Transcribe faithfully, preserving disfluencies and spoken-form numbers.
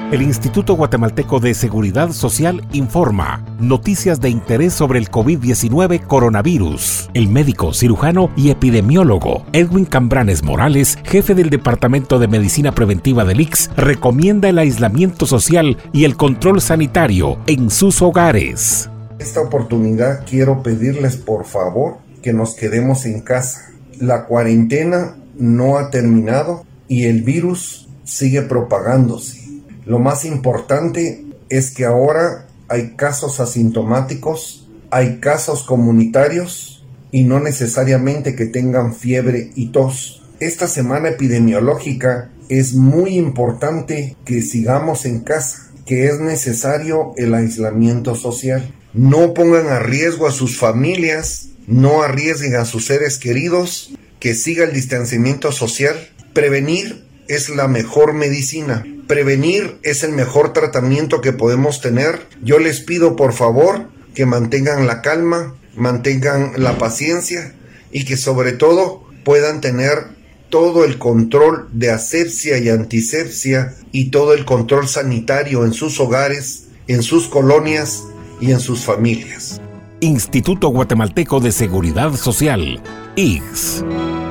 El Instituto Guatemalteco de Seguridad Social informa noticias de interés sobre el COVID diecinueve coronavirus. El médico, cirujano y epidemiólogo Edwin Cambranes Morales, jefe del Departamento de Medicina Preventiva del I C S, recomienda el aislamiento social y el control sanitario en sus hogares. Esta oportunidad quiero pedirles por favor que nos quedemos en casa. La cuarentena no ha terminado y el virus sigue propagándose. Lo más importante es que ahora hay casos asintomáticos, hay casos comunitarios y no necesariamente que tengan fiebre y tos. Esta semana epidemiológica es muy importante que sigamos en casa, que es necesario el aislamiento social. No pongan a riesgo a sus familias, no arriesguen a sus seres queridos, que siga el distanciamiento social. Prevenir es la mejor medicina. Prevenir es el mejor tratamiento que podemos tener. Yo les pido por favor que mantengan la calma, mantengan la paciencia y que sobre todo puedan tener todo el control de asepsia y antisepsia y todo el control sanitario en sus hogares, en sus colonias y en sus familias. Instituto Guatemalteco de Seguridad Social, I C S.